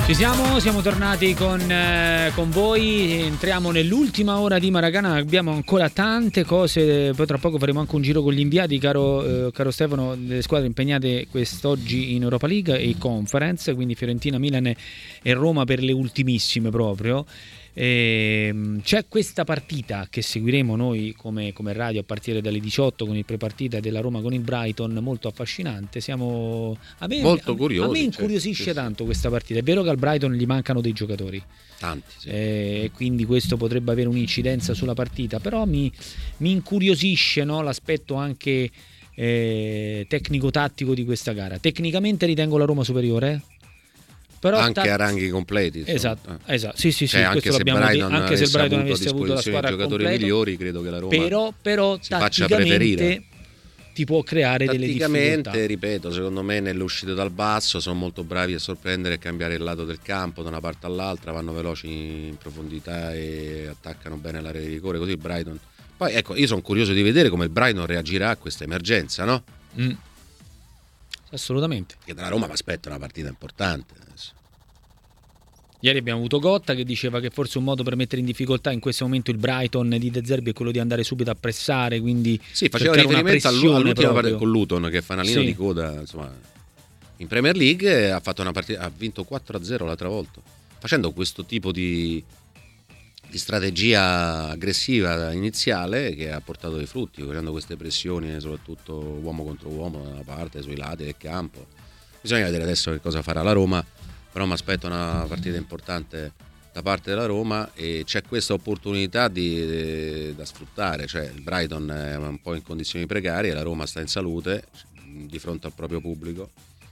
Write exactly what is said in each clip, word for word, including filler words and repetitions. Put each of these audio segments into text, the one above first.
Ci siamo, siamo tornati con, eh, con voi, entriamo nell'ultima ora di Maracana, abbiamo ancora tante cose, poi tra poco faremo anche un giro con gli inviati, caro, eh, caro Stefano, delle squadre impegnate quest'oggi in Europa League e Conference, quindi Fiorentina, Milan e Roma per le ultimissime proprio. E c'è questa partita che seguiremo noi come, come radio a partire dalle diciotto con il prepartita della Roma con il Brighton, molto affascinante. Siamo a me, molto curiosi, a me incuriosisce certo, tanto questa partita. È vero che al Brighton gli mancano dei giocatori, tanti, sì. E quindi questo potrebbe avere un'incidenza sulla partita, però mi, mi incuriosisce, no, l'aspetto anche eh, tecnico-tattico di questa gara. Tecnicamente ritengo la Roma superiore, però anche ta- a ranghi completi, insomma. Esatto, esatto. Sì, sì, sì, cioè, anche questo se l'abbiamo Brighton detto, anche se il Brighton avuto avesse avuto la squadra giocatori completo, migliori, credo che la Roma però, però si faccia preferire. tatticamente ti può creare delle difficoltà. Tatticamente, ripeto, secondo me nell'uscita dal basso sono molto bravi a sorprendere e cambiare il lato del campo da una parte all'altra, vanno veloci in profondità e attaccano bene l'area di rigore, così il Brighton. Poi ecco, io sono curioso di vedere come il Brighton reagirà a questa emergenza, no? Mm. Assolutamente. Che dalla Roma mi aspetta una partita importante adesso. Ieri abbiamo avuto Gotta che diceva che forse un modo per mettere in difficoltà in questo momento il Brighton di De Zerbi è quello di andare subito a pressare, quindi sì, faceva riferimento all'ultima partita con Luton, che è fanalino sì. di coda, insomma, in Premier League. Ha fatto una partita, ha vinto quattro a zero l'altra volta, facendo questo tipo di, di strategia aggressiva iniziale che ha portato dei frutti, facendo queste pressioni soprattutto uomo contro uomo da una parte, sui lati del campo. Bisogna vedere adesso che cosa farà la Roma, però mi aspetto una partita importante da parte della Roma e c'è questa opportunità di, di, da sfruttare, cioè il Brighton è un po' in condizioni precarie, la Roma sta in salute di fronte al proprio pubblico,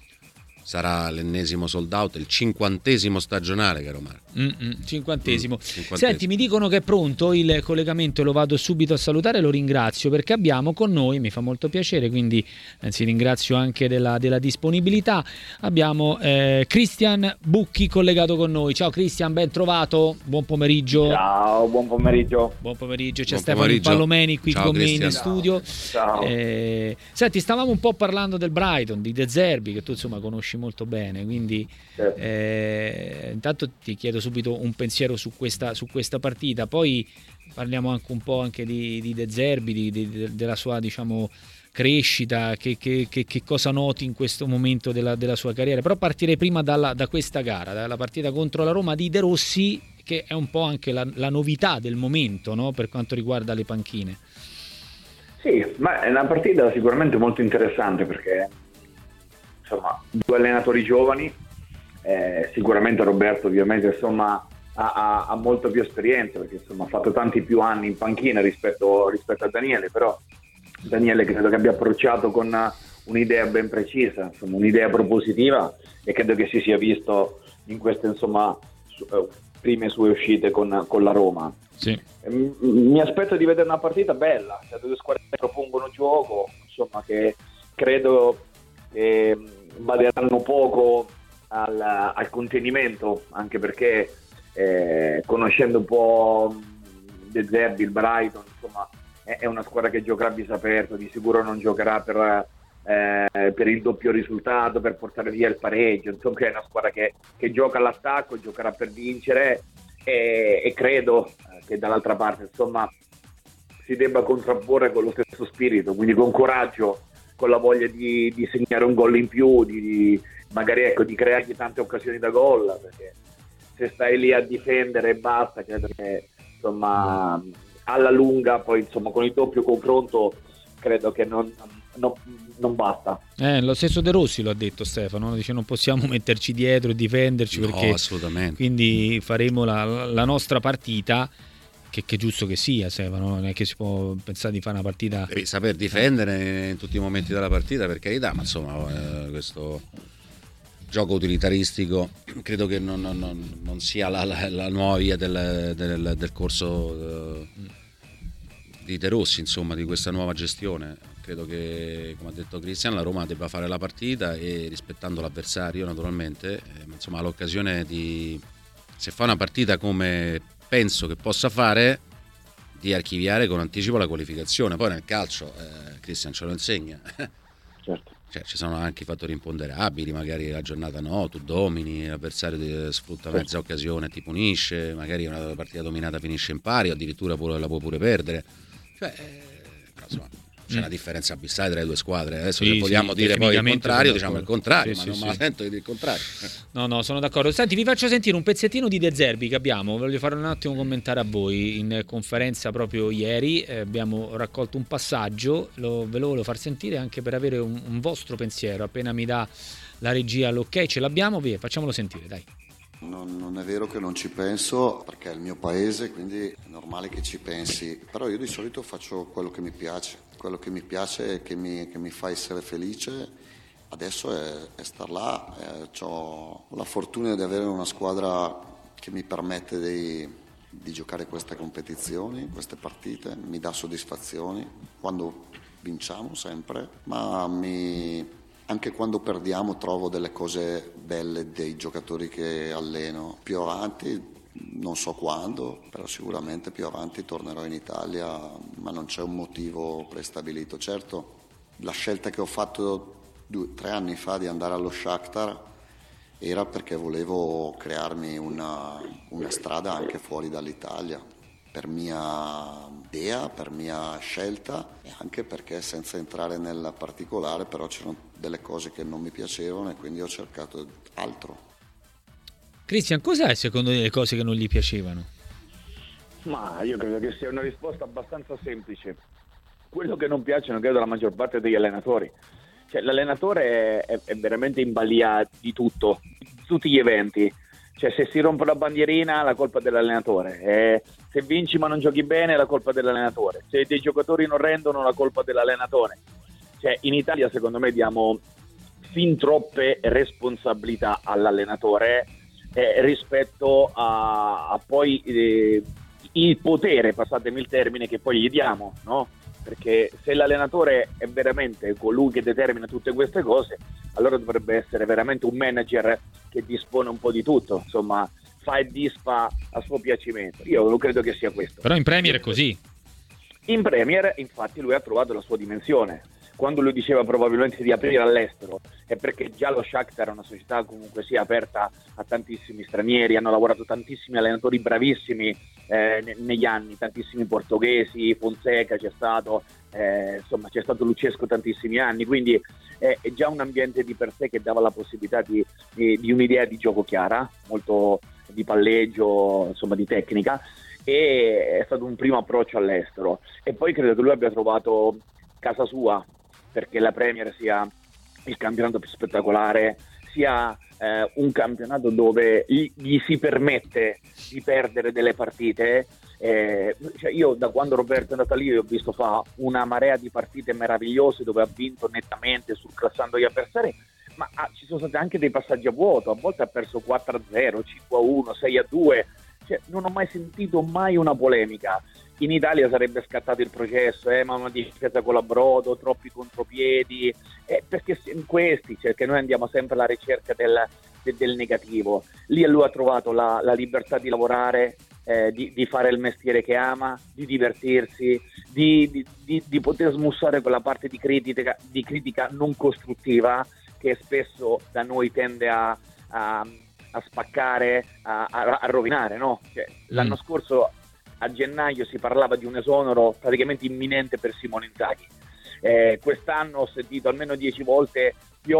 sarà l'ennesimo sold out, il cinquantesimo stagionale, caro Marco. Mm-mm, cinquantesimo. Mm, cinquantesimo. Senti, mi dicono che è pronto il collegamento, lo vado subito a salutare, lo ringrazio perché abbiamo con noi, mi fa molto piacere, quindi anzi ringrazio anche della, della disponibilità, abbiamo eh, Cristian Bucchi collegato con noi. Ciao Cristian, ben trovato, buon pomeriggio. Ciao, buon pomeriggio. Buon pomeriggio, c'è Buon Stefano pomeriggio. Palomeni qui Ciao, con Cristian. me in studio. Ciao. Eh, senti, stavamo un po' parlando del Brighton, di De Zerbi, che tu insomma conosci molto bene, quindi Certo. eh, intanto ti chiedo subito un pensiero su questa, su questa partita, poi parliamo anche un po' anche di, di De Zerbi, di, di, della sua, diciamo, crescita, che, che, che, che cosa noti in questo momento della, della sua carriera, però partirei prima dalla, da questa gara, dalla partita contro la Roma di De Rossi, che è un po' anche la, la novità del momento, no? Per quanto riguarda le panchine. Sì, ma è una partita sicuramente molto interessante perché insomma due allenatori giovani, eh, sicuramente Roberto ovviamente insomma ha, ha, ha molto più esperienza perché insomma ha fatto tanti più anni in panchina rispetto, rispetto a Daniele, però Daniele credo che abbia approcciato con un'idea ben precisa, insomma un'idea propositiva, e credo che si sia visto in queste insomma su, eh, prime sue uscite con, con la Roma. Sì. Mi aspetto di vedere una partita bella, cioè due squadre che propongono gioco, insomma che credo che baderanno poco al, al contenimento, anche perché eh, conoscendo un po' De Zerbi, il Brighton, insomma è, è una squadra che giocherà a viso aperto, di sicuro non giocherà per, eh, per il doppio risultato, per portare via il pareggio, insomma è una squadra che, che gioca all'attacco, giocherà per vincere e, e credo che dall'altra parte insomma si debba contrapporre con lo stesso spirito, quindi con coraggio, con la voglia di, di segnare un gol in più, di, di magari ecco di creargli tante occasioni da gol, perché se stai lì a difendere e basta, credo che insomma alla lunga poi insomma con il doppio confronto credo che non, non, non basta. Eh, lo stesso De Rossi lo ha detto Stefano, dice non possiamo metterci dietro e difenderci, No, perché assolutamente. quindi faremo la, la nostra partita, che, che è giusto che sia, Stefano, non è che si può pensare di fare una partita. Devi saper difendere in tutti i momenti della partita, per carità, ma insomma eh, questo gioco utilitaristico credo che non, non, non sia la, la, la nuova via del, del, del corso eh, di De Rossi, insomma, di questa nuova gestione. Credo che, come ha detto Cristian, la Roma debba fare la partita e rispettando l'avversario naturalmente, eh, ma insomma l'occasione di, se fa una partita come penso che possa fare, di archiviare con anticipo la qualificazione. Poi nel calcio eh, Cristian ce lo insegna. Certo. Cioè, ci sono anche i fattori imponderabili, magari la giornata no, tu domini, l'avversario ti sfrutta mezza occasione e ti punisce, magari una partita dominata finisce in pari, o addirittura pure, la può pure perdere. Cioè, però, insomma, c'è mm. una differenza abissale tra le due squadre. Adesso sì, se vogliamo sì, dire poi il contrario, diciamo il contrario, sì, ma sì, non sì. me la sento di dire il contrario. No, no, sono d'accordo. Senti, vi faccio sentire un pezzettino di De Zerbi che abbiamo, voglio fare un attimo commentare a voi. In conferenza proprio ieri eh, abbiamo raccolto un passaggio, lo, ve lo volevo far sentire anche per avere un, un vostro pensiero. Appena mi dà la regia l'ok, ce l'abbiamo, via, facciamolo sentire, dai. Non, non è vero che non ci penso, perché è il mio paese, quindi è normale che ci pensi, però io di solito faccio quello che mi piace, quello che mi piace e che mi, che mi fa essere felice. Adesso è, è star là, eh, ho la fortuna di avere una squadra che mi permette di, di giocare queste competizioni, queste partite, mi dà soddisfazioni, quando vinciamo sempre, ma mi... Anche quando perdiamo trovo delle cose belle dei giocatori che alleno. Più avanti, non so quando, però sicuramente più avanti tornerò in Italia, ma non c'è un motivo prestabilito. Certo, la scelta che ho fatto due, tre anni fa di andare allo Shakhtar era perché volevo crearmi una, una strada anche fuori dall'Italia, per mia idea, per mia scelta, e anche perché, senza entrare nel particolare, però c'erano delle cose che non mi piacevano e quindi ho cercato altro. Cristian, cos'è secondo te le cose che non gli piacevano? Ma io credo che sia una risposta abbastanza semplice. Quello che non piace, non credo, alla maggior parte degli allenatori. Cioè, l'allenatore è, è veramente in balia di tutto, di tutti gli eventi. Cioè, se si rompe la bandierina, la colpa è dell'allenatore. Eh, se vinci ma non giochi bene, la colpa è dell'allenatore. Se dei giocatori non rendono, la colpa è dell'allenatore. Cioè, in Italia, secondo me, diamo fin troppe responsabilità all'allenatore eh, rispetto a, a poi eh, il potere, passatemi il termine, che poi gli diamo, no? Perché se l'allenatore è veramente colui che determina tutte queste cose, allora dovrebbe essere veramente un manager che dispone un po' di tutto, insomma, fa e disfa a suo piacimento. Io non credo che sia questo. Però in Premier è così. In Premier, infatti, lui ha trovato la sua dimensione. Quando lui diceva probabilmente di aprire all'estero, è perché già lo Shakhtar è una società comunque sia aperta a tantissimi stranieri, hanno lavorato tantissimi allenatori bravissimi eh, ne- negli anni, tantissimi portoghesi, Fonseca c'è stato, eh, insomma c'è stato Lucesco tantissimi anni, quindi eh, è già un ambiente di per sé che dava la possibilità di, di, di un'idea di gioco chiara, molto di palleggio, insomma di tecnica, e è stato un primo approccio all'estero. E poi credo che lui abbia trovato casa sua, perché la Premier sia il campionato più spettacolare, sia eh, un campionato dove gli, gli si permette di perdere delle partite. Eh, cioè io da quando Roberto è andato lì ho visto fa una marea di partite meravigliose dove ha vinto nettamente surclassando gli avversari, ma ah, ci sono stati anche dei passaggi a vuoto, a volte ha perso quattro a zero, cinque a uno, sei a due, cioè, non ho mai sentito mai una polemica. In Italia sarebbe scattato il processo, eh, ma una difesa con la Brodo, troppi contropiedi, eh, perché in questi, cioè che noi andiamo sempre alla ricerca del, del, del negativo. Lì lui ha trovato la, la libertà di lavorare, eh, di, di fare il mestiere che ama, di divertirsi, di, di, di, di poter smussare quella parte di critica, di critica non costruttiva che spesso da noi tende a, a, a spaccare, a, a, a rovinare, no? Cioè, l'anno mm. scorso a gennaio si parlava di un esonero praticamente imminente per Simone Inzaghi. Eh, quest'anno ho sentito almeno dieci volte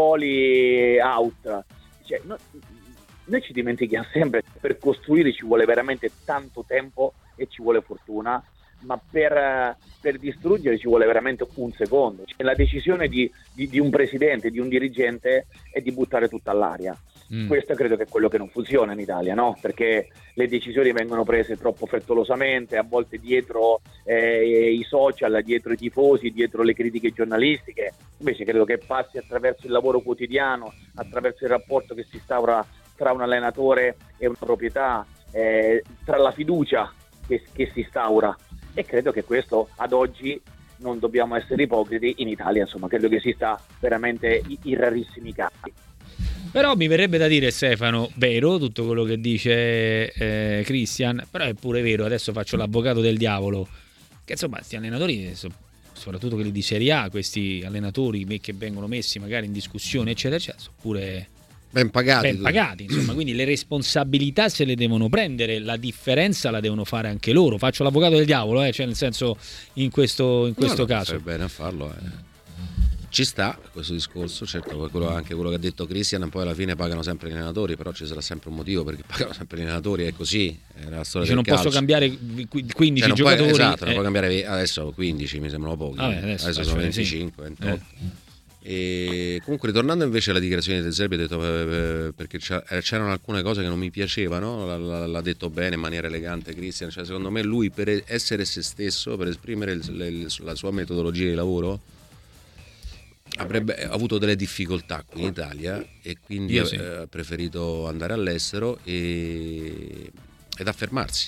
Pioli out. Cioè, no, noi ci dimentichiamo sempre, per costruire ci vuole veramente tanto tempo e ci vuole fortuna, ma per, per distruggere ci vuole veramente un secondo. Cioè, la decisione di, di, di un presidente, di un dirigente, è di buttare tutta all'aria. Mm. Questo credo che è quello che non funziona in Italia, no? Perché le decisioni vengono prese troppo frettolosamente, a volte dietro eh, i social, dietro i tifosi, dietro le critiche giornalistiche. Invece credo che passi attraverso il lavoro quotidiano, attraverso il rapporto che si instaura tra un allenatore e una proprietà, eh, tra la fiducia che, che si instaura. E credo che questo ad oggi, non dobbiamo essere ipocriti, in Italia insomma credo che esista veramente in rarissimi casi. Però mi verrebbe da dire, Stefano, vero tutto quello che dice eh, Cristian, però è pure vero, adesso faccio l'avvocato del diavolo, che insomma questi allenatori adesso soprattutto quelli di Serie A, questi allenatori che vengono messi magari in discussione eccetera eccetera, sono pure ben pagati, ben pagati insomma, quindi le responsabilità se le devono prendere, la differenza la devono fare anche loro. Faccio l'avvocato del diavolo, eh, cioè nel senso in questo, in questo no, no, caso fai bene a farlo, eh. Ci sta questo discorso, certo, quello, anche quello che ha detto Christian, poi alla fine pagano sempre gli allenatori, però ci sarà sempre un motivo perché pagano sempre gli allenatori, è così, è la storia Dice, del non calcio. posso cambiare quindici cioè, non giocatori, puoi, esatto, eh. non puoi cambiare adesso quindici, mi sembrano pochi, Vabbè, adesso, adesso sono venticinque, sì. ventotto. Eh. E comunque ritornando invece alla dichiarazione di De Zerbi, ha detto eh, perché c'erano alcune cose che non mi piacevano, l'ha detto bene in maniera elegante Christian, cioè secondo me lui per essere se stesso, per esprimere il, il, la sua metodologia di lavoro avrebbe avuto delle difficoltà qui in Italia e quindi ha sì. eh, preferito andare all'estero e, ed affermarsi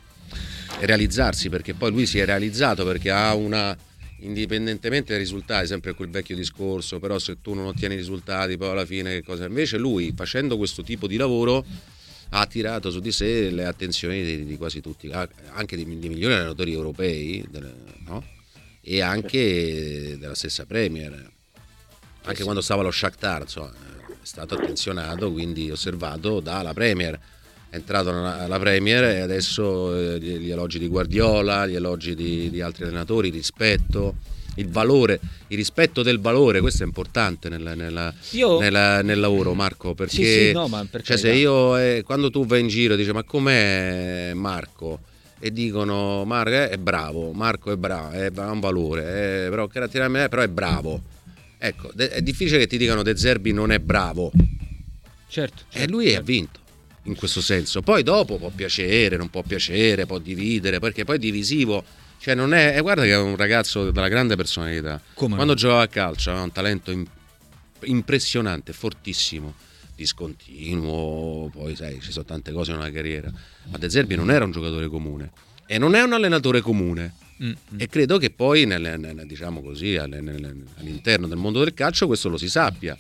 e realizzarsi, perché poi lui si è realizzato, perché ha una, indipendentemente dai risultati, sempre quel vecchio discorso, però se tu non ottieni risultati poi alla fine che cosa, invece lui facendo questo tipo di lavoro ha attirato su di sé le attenzioni di, di quasi tutti, anche di, di milioni di allenatori europei, no? E anche della stessa Premier. Anche quando stava allo Shakhtar, insomma, è stato attenzionato, quindi osservato dalla Premier. È entrato alla Premier e adesso gli elogi di Guardiola, gli elogi di, di altri allenatori, il rispetto, il valore, il rispetto del valore, questo è importante nella, nella, io... nella, nel lavoro, Marco, perché, sì, sì, no, ma per cioè, se io eh, quando tu vai in giro e dici ma com'è Marco? E dicono Marco è bravo, Marco è bravo, è, ha un valore, è, però, però è bravo. Ecco, è difficile che ti dicano De Zerbi non è bravo. Certo, certo. E lui ha vinto in questo senso. Poi dopo può piacere, non può piacere, può dividere, perché poi è divisivo. Cioè non è, eh, guarda che è un ragazzo dalla grande personalità. Come Quando no? giocava a calcio aveva un talento in, impressionante, fortissimo, discontinuo, poi sai, ci sono tante cose in una carriera. Ma De Zerbi non era un giocatore comune e non è un allenatore comune. Mm-hmm. E credo che poi nel, nel, diciamo così nel, nel, all'interno del mondo del calcio questo lo si sappia.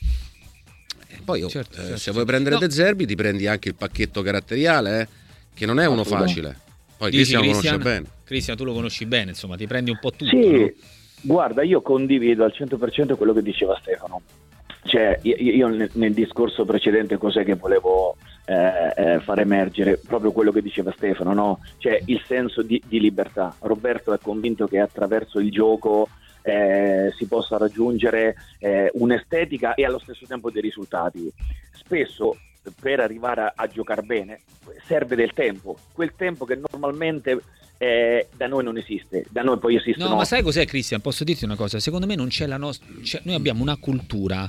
E poi oh, certo, eh, certo, se certo. vuoi prendere no. De Zerbi ti prendi anche il pacchetto caratteriale, eh, che non è uno facile. Poi Dici, Christian lo Christian, conosce bene. Cristian, tu lo conosci bene, insomma, ti prendi un po' tutto. Sì, no? Guarda, io condivido al cento per cento quello che diceva Stefano. Cioè, io, io nel, nel discorso precedente cos'è che volevo eh, eh, far emergere? Proprio quello che diceva Stefano, no? Cioè il senso di, di libertà. Roberto è convinto che attraverso il gioco eh, si possa raggiungere eh, un'estetica e allo stesso tempo dei risultati. Spesso per arrivare a, a giocare bene serve del tempo, quel tempo che normalmente eh, da noi non esiste, da noi poi esistono. No, ma sai cos'è, Christian? Posso dirti una cosa? Secondo me non c'è la nostra, cioè, noi abbiamo una cultura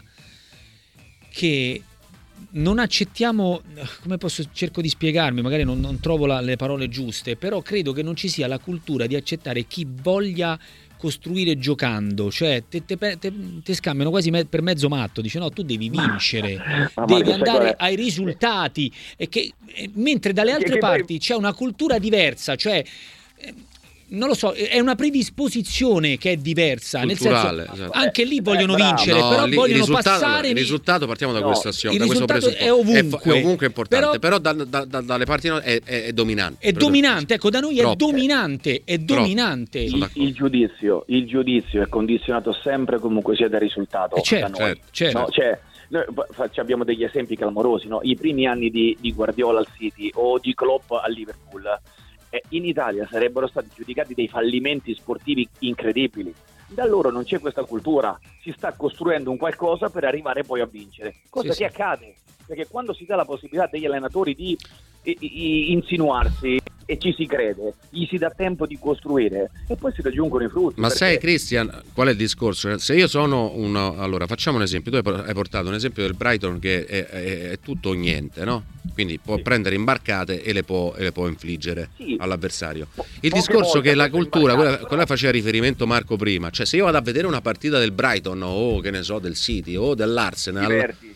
che non accettiamo, come posso, cerco di spiegarmi, magari non, non trovo la, le parole giuste, però credo che non ci sia la cultura di accettare chi voglia costruire giocando, cioè te, te, te, te scambiano quasi me, per mezzo matto, dice no, tu devi vincere, ma devi Marco, andare ai risultati, e che, e, mentre dalle altre che parti poi... c'è una cultura diversa, cioè eh, non lo so, è una predisposizione che è diversa, culturale, nel senso, esatto. Anche lì vogliono eh, vincere, no, però lì, vogliono il passare. Il risultato, partiamo da no, questo assioma, il da questo risultato presupposto. è ovunque, è, è ovunque importante, però, però però da, da, da, dalle parti no, è, è, è dominante. È dominante, ecco, da noi Troppo. è dominante, è dominante. Il, il, giudizio, il giudizio è condizionato sempre comunque sia dal risultato. Eh certo, da noi. certo, certo. No, cioè, noi abbiamo degli esempi clamorosi, no? I primi anni di, di Guardiola al City o di Klopp al Liverpool eh, in Italia sarebbero stati giudicati dei fallimenti sportivi incredibili. Da loro non c'è questa cultura, si sta costruendo un qualcosa per arrivare poi a vincere, cosa sì, che sì. accade, perché quando si dà la possibilità degli allenatori di i, i, insinuarsi e ci si crede, gli si dà tempo di costruire e poi si raggiungono i frutti. Ma perché... sai, Christian, qual è il discorso? Se io sono uno, allora facciamo un esempio, tu hai portato un esempio del Brighton che è, è, è tutto o niente, no? Quindi può sì. prendere imbarcate e le può, e le può infliggere sì. all'avversario. Il Poche discorso che la cultura, quella, quella faceva riferimento Marco prima, cioè se io vado a vedere una partita del Brighton o che ne so del City o dell'Arsenal Diverti.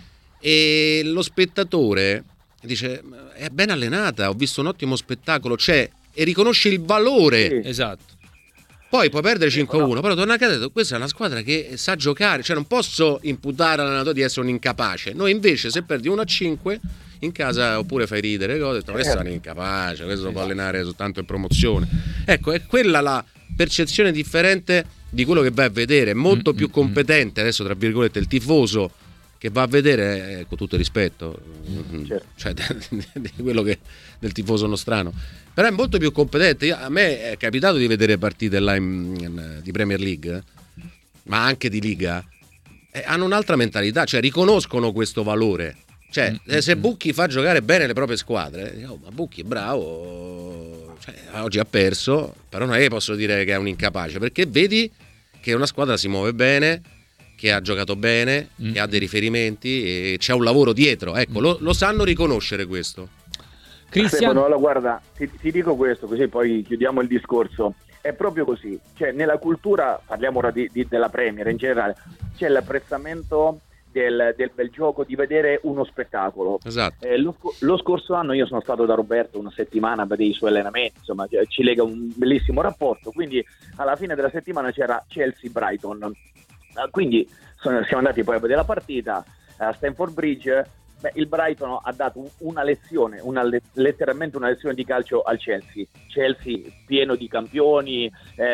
E lo spettatore dice è ben allenata, ho visto un ottimo spettacolo, c'è, e riconosce il valore. Sì. Esatto. Poi puoi perdere cinque a uno, però torna a casa, questa è una squadra che sa giocare, cioè non posso imputare all'allenatore di essere un incapace. Noi invece se perdi uno a cinque in casa oppure fai ridere cose, questo è un incapace, questo lo può allenare soltanto in promozione. Ecco, è quella la percezione differente di quello che vai a vedere, molto mm, più competente adesso tra virgolette il tifoso che va a vedere, eh, con tutto il rispetto, certo. cioè di quello che del tifoso nostrano, però è molto più competente. Io, a me è capitato di vedere partite là in, in, di Premier League, eh, ma anche di Liga, eh, hanno un'altra mentalità, cioè riconoscono questo valore. Cioè, mm-hmm. se Bucchi fa giocare bene le proprie squadre, oh, ma Bucchi è bravo, cioè, oggi ha perso, però non è che posso dire che è un incapace, perché vedi che una squadra si muove bene, che ha giocato bene, mm. che ha dei riferimenti e c'è un lavoro dietro, ecco, mm. lo, lo sanno riconoscere questo. Cristian, allora, guarda, ti, ti dico questo, così poi chiudiamo il discorso. È proprio così, cioè nella cultura, parliamo ora di, di, della Premier in generale, c'è l'apprezzamento del, del bel gioco, di vedere uno spettacolo. Esatto. Eh, lo, lo scorso anno io sono stato da Roberto una settimana a vedere i suoi allenamenti, insomma ci lega un bellissimo rapporto, quindi alla fine della settimana c'era Chelsea-Brighton, quindi sono, siamo andati poi a vedere la partita a Stamford Bridge. Beh, il Brighton ha dato una lezione, una, letteralmente una lezione di calcio al Chelsea. Chelsea pieno di campioni,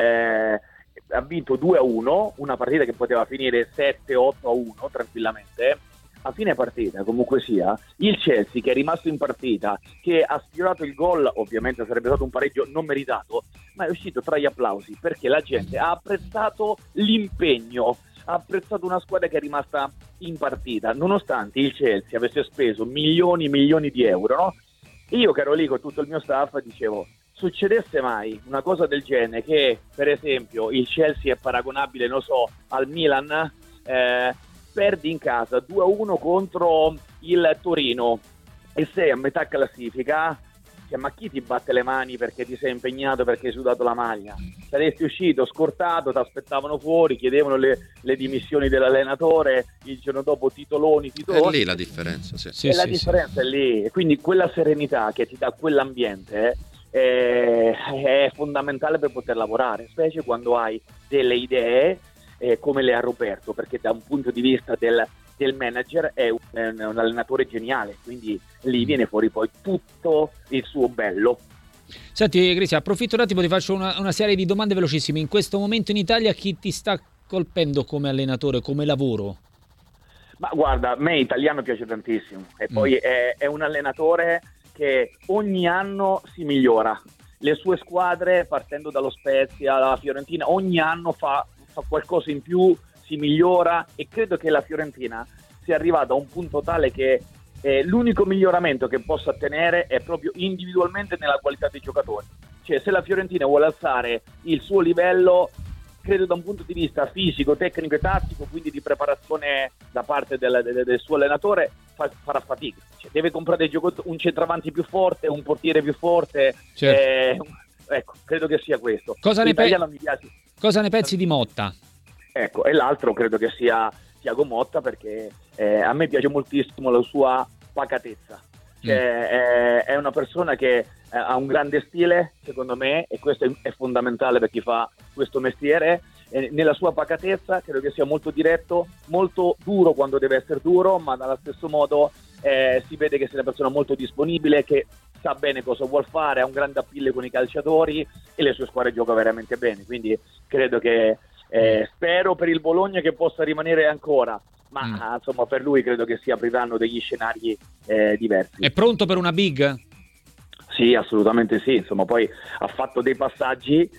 eh, ha vinto due a uno, una partita che poteva finire sette otto a uno tranquillamente. A fine partita, comunque sia, il Chelsea che è rimasto in partita, che ha sfiorato il gol, ovviamente sarebbe stato un pareggio non meritato, ma è uscito tra gli applausi perché la gente ha apprezzato l'impegno, ha apprezzato una squadra che è rimasta in partita, nonostante il Chelsea avesse speso milioni e milioni di euro, no? Io che ero lì con tutto il mio staff dicevo, succedesse mai una cosa del genere, che per esempio il Chelsea è paragonabile, non so, al Milan, eh, perdi in casa due a uno contro il Torino e sei a metà classifica, cioè, ma chi ti batte le mani perché ti sei impegnato, perché hai sudato la maglia? Saresti uscito scortato, ti aspettavano fuori, chiedevano le, le dimissioni dell'allenatore, il giorno dopo titoloni, titoloni. È lì la differenza, sì. sì e sì, la sì, differenza sì. è lì, e quindi quella serenità che ti dà quell'ambiente eh, è fondamentale per poter lavorare, specie quando hai delle idee eh, come le ha Roberto, perché da un punto di vista del del manager è un, è un allenatore geniale, quindi lì viene fuori poi tutto il suo bello. Senti Cristian, approfitto un attimo, ti faccio una, una serie di domande velocissime. In questo momento in Italia chi ti sta colpendo come allenatore, come lavoro? Ma guarda, a me italiano piace tantissimo e poi mm. è, è un allenatore che ogni anno si migliora. Le sue squadre, partendo dallo Spezia alla Fiorentina, ogni anno fa, fa qualcosa in più, si migliora, e credo che la Fiorentina sia arrivata a un punto tale che eh, l'unico miglioramento che possa ottenere è proprio individualmente nella qualità dei giocatori. Cioè, se la Fiorentina vuole alzare il suo livello, credo da un punto di vista fisico, tecnico e tattico, quindi di preparazione da parte del, del, del suo allenatore, fa, farà fatica. Cioè, deve comprare dei giocatori, un centravanti più forte, un portiere più forte. Certo. Eh, ecco, credo che sia questo. Cosa ne, pe- mi piace. Cosa ne pensi di Motta? Ecco, e l'altro credo che sia Thiago Motta, perché eh, a me piace moltissimo la sua pacatezza. Cioè, mm. è, è una persona che eh, ha un grande stile, secondo me, e questo è, è fondamentale per chi fa questo mestiere. E nella sua pacatezza credo che sia molto diretto, molto duro quando deve essere duro, ma dallo stesso modo eh, si vede che sia una persona molto disponibile, che sa bene cosa vuol fare, ha un grande appeal con i calciatori e le sue squadre giocano veramente bene. Quindi credo che Eh, spero per il Bologna che possa rimanere ancora, ma mm. insomma per lui credo che si apriranno degli scenari eh, diversi. È pronto per una big? Sì, assolutamente sì, insomma poi ha fatto dei passaggi,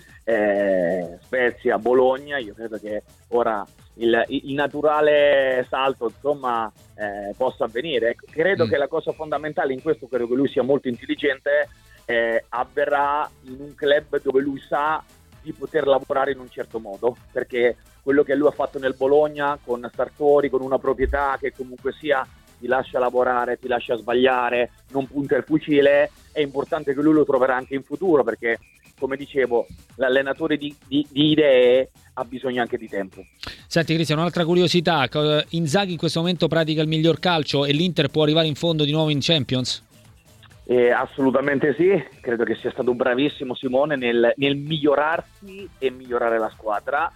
eh, Spezia, Bologna, io credo che ora il, il naturale salto insomma eh, possa avvenire. Credo mm. che la cosa fondamentale in questo, credo che lui sia molto intelligente, eh, avverrà in un club dove lui sa di poter lavorare in un certo modo, perché quello che lui ha fatto nel Bologna con Sartori, con una proprietà che comunque sia ti lascia lavorare, ti lascia sbagliare, non punta il fucile, è importante che lui lo troverà anche in futuro, perché come dicevo l'allenatore di, di, di idee ha bisogno anche di tempo. Senti Cristian, un'altra curiosità, Inzaghi in questo momento pratica il miglior calcio e l'Inter può arrivare in fondo di nuovo in Champions? Eh, assolutamente sì, credo che sia stato bravissimo Simone nel, nel migliorarsi e migliorare la squadra.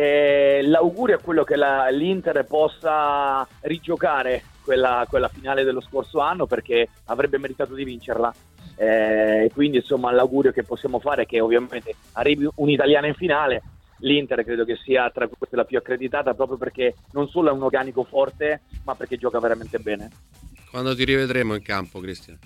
Eh, l'augurio è quello che la, l'Inter possa rigiocare quella, quella finale dello scorso anno, perché avrebbe meritato di vincerla. eh, quindi insomma l'augurio che possiamo fare è che ovviamente arrivi un italiano in finale. L'Inter credo che sia tra queste la più accreditata, proprio perché non solo è un organico forte, ma perché gioca veramente bene. Quando ti rivedremo in campo, Cristian?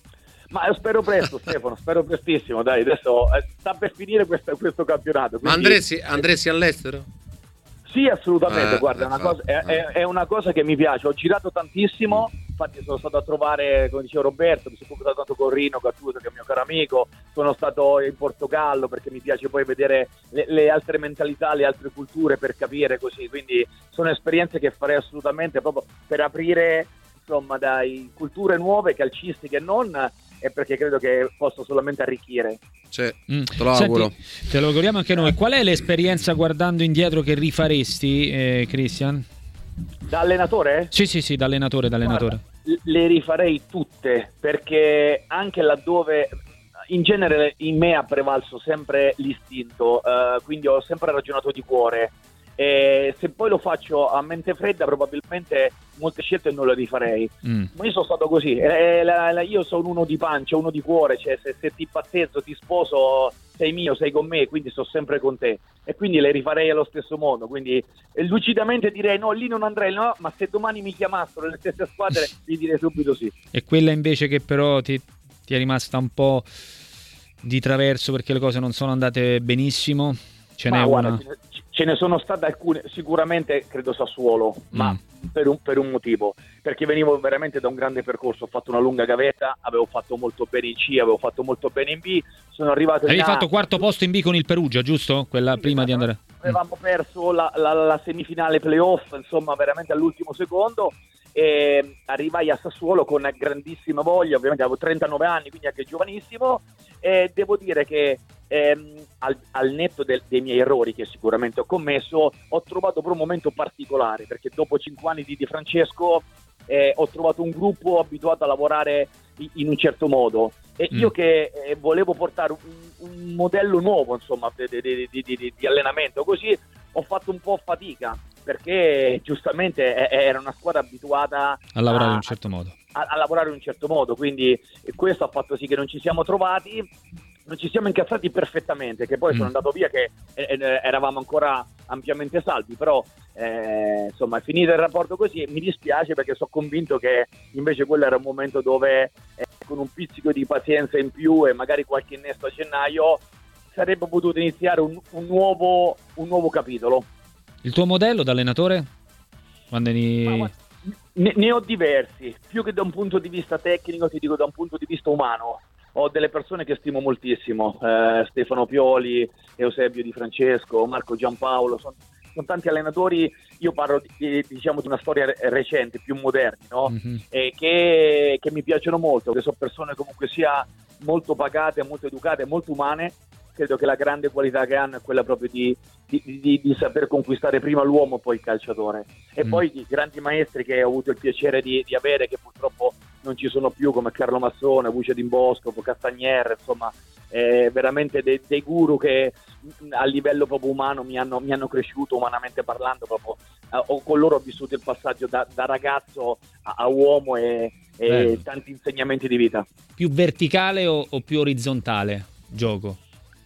Ma spero presto, Stefano, spero prestissimo. Dai, adesso eh, sta per finire questo, questo campionato. Quindi... Ma andresti, andresti all'estero? Sì, assolutamente. Eh, Guarda, eh, è, una fa- cosa, è, è- è una cosa che mi piace. Ho girato tantissimo. Infatti sono stato a trovare, come diceva Roberto, mi sono confrontato tanto con Rino Gattuso, che è un mio caro amico. Sono stato in Portogallo perché mi piace poi vedere le, le altre mentalità, le altre culture, per capire così. Quindi sono esperienze che farei assolutamente proprio per aprire, insomma, dai culture nuove, calcistiche e non, e perché credo che possa solamente arricchire. Cioè, Mm. te lo auguro. Senti, te lo auguriamo anche noi. Qual è l'esperienza guardando indietro che rifaresti, eh, Cristian? Da allenatore? Sì, sì, sì, da allenatore, da allenatore. Guarda, le rifarei tutte, perché anche laddove in genere in me ha prevalso sempre l'istinto, eh, quindi ho sempre ragionato di cuore, e se poi lo faccio a mente fredda probabilmente molte scelte non le rifarei. Mm. Ma io sono stato così, eh, la- la- io sono uno di pancia, uno di cuore, cioè se, se ti battezzo, ti sposo, sei mio, sei con me, quindi sto sempre con te, e quindi le rifarei allo stesso modo. Quindi eh, lucidamente direi no, lì non andrei, no, ma se domani mi chiamassero le stesse squadre gli direi subito sì. E quella invece che però ti, ti è rimasta un po' di traverso perché le cose non sono andate benissimo? Ce Ma n'è guarda, una? ce ne- ce ne sono state alcune, sicuramente credo Sassuolo, ma Mm. per un, per un motivo, perché venivo veramente da un grande percorso, ho fatto una lunga gavetta, avevo fatto molto bene in C, avevo fatto molto bene in B, sono arrivato Avevi in A. fatto quarto posto in B con il Perugia, giusto? Quella Sì, prima di esatto. andare. Avevamo perso la, la- la semifinale playoff, insomma, veramente all'ultimo secondo, e arrivai a Sassuolo con grandissima voglia, ovviamente avevo trentanove anni, quindi anche giovanissimo, e devo dire che ehm, al, al netto del- dei miei errori che sicuramente ho commesso, ho trovato però un momento particolare, perché dopo cinque anni di Di Francesco eh, ho trovato un gruppo abituato a lavorare i- in un certo modo, e Mm. io che eh, volevo portare un, un modello nuovo, insomma, di, di- di- di- di allenamento, così ho fatto un po' fatica, perché giustamente eh, era una squadra abituata A lavorare in a- un certo modo. a, a lavorare in un certo modo, quindi questo ha fatto sì che non ci siamo trovati, non ci siamo incazzati perfettamente, che poi Mm. sono andato via che eh, eh, eravamo ancora ampiamente salvi, però eh, insomma è finito il rapporto così, e mi dispiace perché sono convinto che invece quello era un momento dove eh, con un pizzico di pazienza in più e magari qualche innesto a gennaio sarebbe potuto iniziare un, un nuovo un nuovo capitolo. Il tuo modello da allenatore? Quando Ma eri... guarda, Ne, ne ho diversi, più che da un punto di vista tecnico, ti dico da un punto di vista umano. Ho delle persone che stimo moltissimo, eh, Stefano Pioli, Eusebio Di Francesco, Marco Giampaolo, sono son tanti allenatori. Io parlo di, diciamo, di una storia re- recente, più moderni, no? Mhm. E che, che mi piacciono molto, che sono persone comunque sia molto pagate, molto educate, molto umane. Credo che la grande qualità che hanno è quella proprio di, di, di, di saper conquistare prima l'uomo, poi il calciatore. E Mm. poi i grandi maestri che ho avuto il piacere di, di avere, che purtroppo non ci sono più, come Carlo Massone, Vuce D'Imbosco, Castagnier, insomma, eh, veramente dei, dei guru che mh, a livello proprio umano mi hanno, mi hanno cresciuto, umanamente parlando, proprio. Eh, ho- con loro ho vissuto il passaggio da, da ragazzo a, a uomo, e, e Bello. tanti insegnamenti di vita. Più verticale o, o più orizzontale gioco?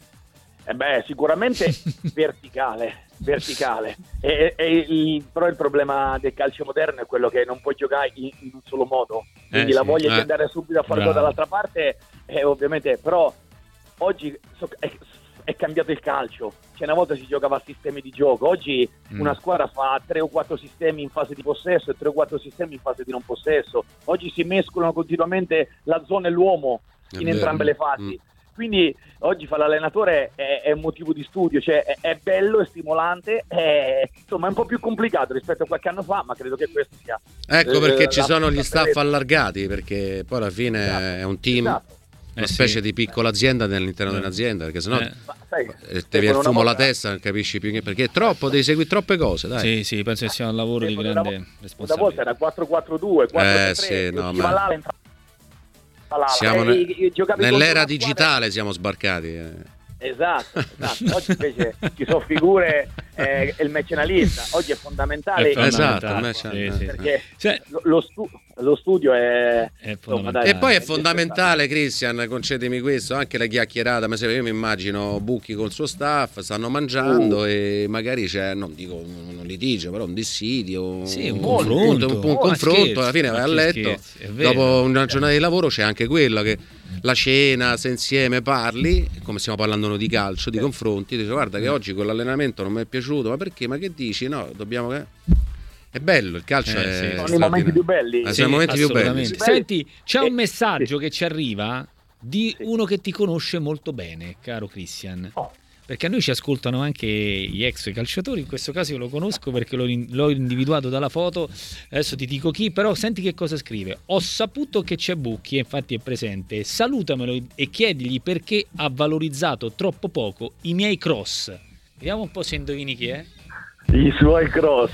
Eh beh, sicuramente verticale, verticale. E, e il, però il problema del calcio moderno è quello che non puoi giocare in, in un solo modo. Quindi Eh, la sì. voglia di Eh. andare subito a fare Bravo. gol dall'altra parte, è ovviamente, però oggi so- è, è cambiato il calcio. Cioè, una volta si giocava a sistemi di gioco, oggi Mm. una squadra fa tre o quattro sistemi in fase di possesso e tre o quattro sistemi in fase di non possesso. Oggi si mescolano continuamente la zona e l'uomo È in vero. entrambe le fasi. Mm. Quindi oggi fa l'allenatore è, è un motivo di studio, cioè è, è bello, è stimolante, è, insomma è un po' più complicato rispetto a qualche anno fa, ma credo che questo sia. Ecco eh, perché la- ci sono gli la- staff allargati, perché poi alla fine Esatto. è un team, Esatto. una Eh, specie sì. di piccola azienda all'interno di un'azienda, perché sennò Eh. Ma sai, eh, te Stefano, viene il una fumo alla volta- testa, non capisci più niente, perché è troppo, devi seguire troppe cose, dai. Sì, sì, penso che sia un lavoro di Stefano, una grande vo- Una volta responsabilità. era quattro quattro due, quattro tre tre, Eh, sì, no, usciva ma- l'ala, entrava l'ala. Siamo E ne- i- i- giocavi contro nell'era una squadra- digitale siamo sbarcati. eh. Esatto, esatto. Oggi invece ci sono figure, eh, il mecenalista, oggi è fondamentale, è esatto, sì, sì, perché cioè, lo, stu- lo studio è, è insomma, fondamentale. dai, E poi è è fondamentale, Christian, concedimi questo, anche la chiacchierata, ma se io mi immagino Bucchi col suo staff, stanno mangiando uh. e magari c'è, non dico un litigio, però un dissidio, sì, un un, confronto, un, un, un oh, confronto, scherzi, alla fine vai a letto, dopo una giornata di lavoro c'è anche quella che la cena, se insieme parli, come stiamo parlando di calcio, di confronti, dice guarda che oggi quell'allenamento non mi è piaciuto, ma perché? Ma che dici? No, dobbiamo... È bello, il calcio eh, è sì. sono i momenti più belli. Eh, Sì, sono i momenti più belli. assolutamente. Senti, c'è un Eh, messaggio sì. che ci arriva di Sì. uno che ti conosce molto bene, caro Christian. Oh. Perché a noi ci ascoltano anche gli ex calciatori, in questo caso io lo conosco perché l'ho, l'ho individuato dalla foto, adesso ti dico chi, però senti che cosa scrive. Ho saputo che c'è Bucchi, e infatti è presente, salutamelo e chiedigli perché ha valorizzato troppo poco i miei cross. Vediamo un po' se indovini chi è. I suoi cross,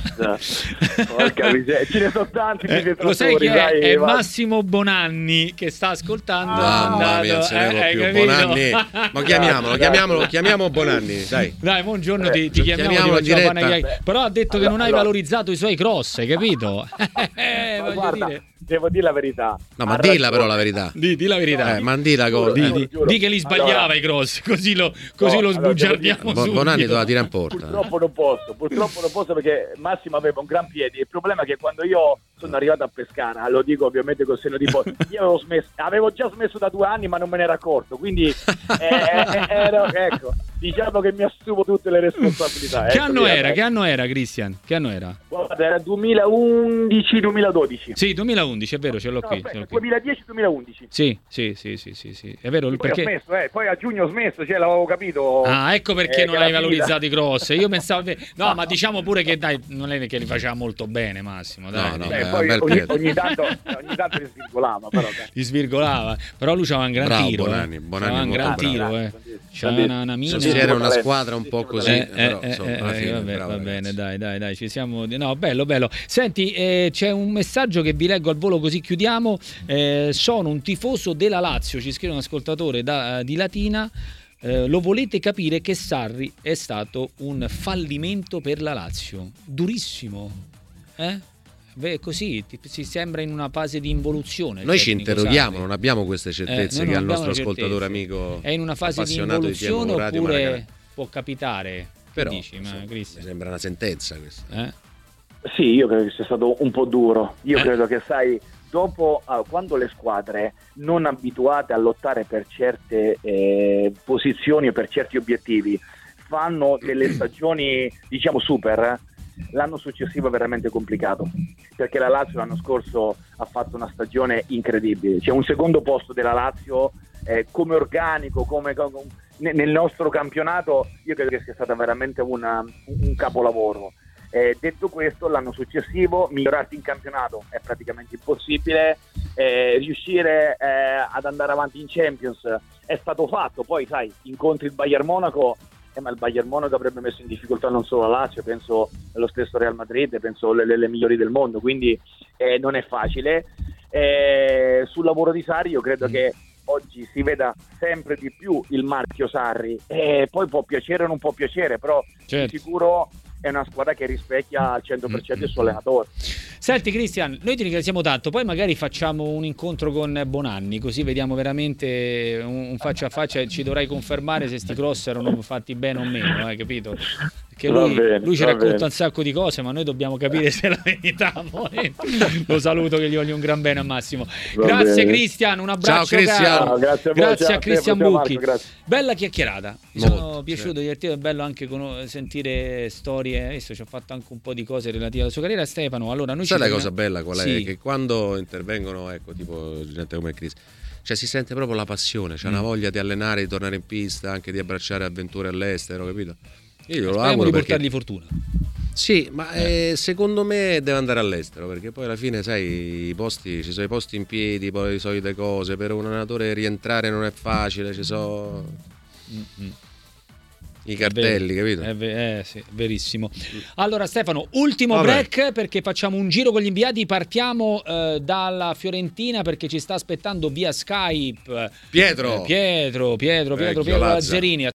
porca miseria, ce ne sono tanti di Eh, lo sai chi è? dai, È va. Massimo Bonanni che sta ascoltando. Mamma è mia, andato, non se ne eh, può hai più. capito? Bonanni, ma chiamiamolo, chiamiamolo, chiamiamo Bonanni, dai. Dai, un giorno Eh, ti, ti chiamiamo, chiamiamolo ti facciamo in fare una diretta. chiacchiera. Però ha detto che Allora, non hai allora. valorizzato i suoi cross, hai capito? Eh, Ma voglio guarda, dire. devo dire la verità. No, ma Ha dilla ragione. però la verità. Di, di la verità. Eh, ma di la cosa. Di, Giuro, di- giuro. di che li sbagliava Allora. i cross, così lo, così No, lo allora, sbugiardiamo devo Bo- subito. Bonanni doveva tirare in porta. Purtroppo non posso, purtroppo non posso perché Massimo aveva un gran piede. Il problema è che quando io sono arrivato a Pescara, lo dico ovviamente col senno di poi, io avevo smesso, avevo già smesso da due anni ma non me ne ero accorto, quindi eh, eh, ero, ecco, diciamo che mi assumo tutte le responsabilità. Che ecco, anno via, era? dai. Che anno era, Christian? Che anno era? Guarda, era duemilaundici duemiladodici. Sì, duemilaundici, è vero, ce l'ho No, qui. aspetta, ce l'ho qui. duemiladieci duemilaundici. Sì, sì, sì, sì, sì, sì. È vero, Poi perché... ho smesso, eh, poi a giugno ho smesso, cioè l'avevo capito. Ah, ecco perché eh, non che hai alla fine- valorizzato i cross. Io pensavo... No, ma diciamo pure che dai, non è che li faceva molto bene, Massimo. Dai, No, no, Beh, beh, poi un bel ogni, piede. ogni tanto ogni tanto li svirgolava, però dai. Li svirgolava. Però lui c'aveva un gran Bravo, tiro. Bonanni, eh. Bonanni C'aveva un molto gran bravo. tiro, eh. Grandissimo. C'aveva una, una mina. Sostiene una talento, squadra un po' così, Eh, però eh, insomma, eh, alla eh, fine, vabbè, bravo, va ragazzi. bene, dai, dai, dai, ci siamo. No, bello, bello. Senti, eh, c'è un messaggio che vi leggo al volo così chiudiamo. Eh, sono un tifoso della Lazio, ci scrive un ascoltatore da, di Latina. Eh, lo volete capire che Sarri è stato un fallimento per la Lazio? Durissimo, eh? Beh, così ti, si sembra in una fase di involuzione. il Noi ci tecnico interroghiamo, Sarri. non abbiamo queste Eh, certezze noi che non ha il nostro abbiamo le ascoltatore certezze. amico È in una fase di appassionato di T M involuzione Radio oppure Maracanã. può capitare? Che Però dici, ma, insomma, Cristian? mi sembra una sentenza questa. Eh? Sì, io credo che sia stato un po' duro. Io Eh. credo che, sai, dopo, ah, quando le squadre non abituate a lottare per certe eh, posizioni o per certi obiettivi fanno delle stagioni, diciamo, super, l'anno successivo è veramente complicato, perché la Lazio l'anno scorso ha fatto una stagione incredibile. C'è un secondo posto della Lazio eh, come organico, come, come nel nostro campionato, io credo che sia stata veramente una, un capolavoro. Eh, detto questo, l'anno successivo migliorarsi in campionato è praticamente impossibile, eh, riuscire eh, ad andare avanti in Champions è stato fatto, poi sai, incontri il Bayern Monaco, eh, ma il Bayern Monaco avrebbe messo in difficoltà non solo la Lazio, penso allo stesso Real Madrid, penso le, le, le migliori del mondo, quindi eh, non è facile. Eh, sul lavoro di Sarri io credo mm. che oggi si veda sempre di più il marchio Sarri, e poi può piacere o non può piacere, però Certo. di sicuro è una squadra che rispecchia al cento per cento il suo allenatore. Senti Cristian, noi ti ringraziamo tanto, poi magari facciamo un incontro con Bonanni, così vediamo veramente un, un faccia a faccia e ci dovrai confermare se sti cross erano fatti bene o meno, hai capito? Perché lui, bene, lui ci va racconta bene. un sacco di cose, ma noi dobbiamo capire se è la verità. Poi. Lo saluto, che gli voglio un gran bene a Massimo. Va Grazie bene. Cristian, un abbraccio. Ciao, Cristian. caro. Ciao, grazie a voi, Grazie ciao a a te, Cristian ciao, Marco, Bucchi. grazie. Bella chiacchierata, mi Molto, sono piaciuto, sì. divertito, è bello anche con- sentire storie. Adesso ci ho fatto anche un po' di cose relative alla sua carriera. Stefano, allora noi Sai ci la fermiamo- cosa bella qual è? Sì. Che quando intervengono, ecco, tipo gente come Chris, cioè si sente proprio la passione, c'è una Mm. voglia di allenare, di tornare in pista, anche di abbracciare avventure all'estero, capito? Io glielo Speriamo auguro di perché portargli fortuna. sì, ma eh, secondo me deve andare all'estero, perché poi alla fine, sai, i posti, ci sono i posti in piedi, poi le solite cose, per un allenatore rientrare non è facile, ci sono Mm-mm. i cartelli, È vero, capito? È ve- eh, sì, verissimo. Allora Stefano, ultimo Vabbè. break perché facciamo un giro con gli inviati, partiamo eh, dalla Fiorentina perché ci sta aspettando via Skype Pietro! eh, Pietro, Pietro, Pietro, Vecchio Pietro Lazza. Lazzarini.